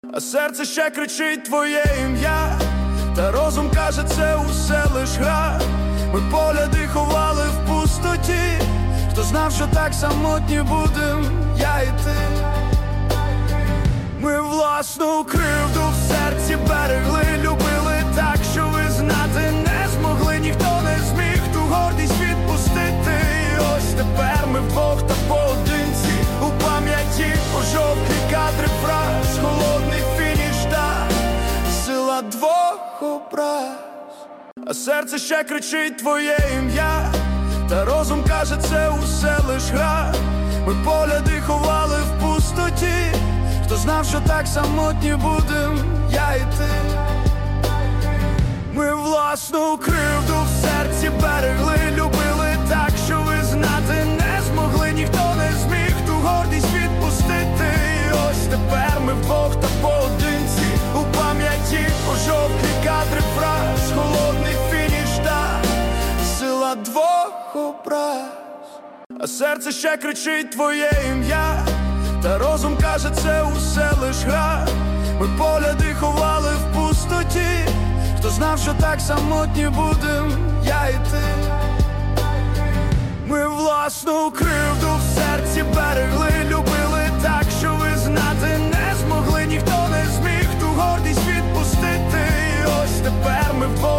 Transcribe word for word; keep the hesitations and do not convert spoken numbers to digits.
А серце ще кричить твоє ім'я, та розум каже, це усе лиш гра. Ми погляди ховали в пустоті, хто знав, що так самотні будем я і ти. Ми власну кривду в серці берегли, любили так, що визнати не змогли. Ніхто не зміг ту гордість відпустити. І ось тепер ми вдвох та поодинці, у пам'яті пожовклі кадри фраз, холодний фініш та сила двох образ. А серце ще кричить твоє ім'я, та розум каже, це усе лиш гра. Ми погляди ховали в пустоті, хто знав, що так самотні будем я і ти. Ми власну кривду в серці берегли, любили так, що визнати не змогли. Ніхто не зміг ту гордість відпустити. І ось тепер ми вдвох та поодинці, у пам'яті пожовклі кадри фраз, холодний фініш та сила двох образ. А серце ще кричить твоє ім'я, та розум каже, це усе лиш гра. Ми погляди ховали в пустоті, хто знав, що так самотні будем я і ти. Ми власну кривду в серці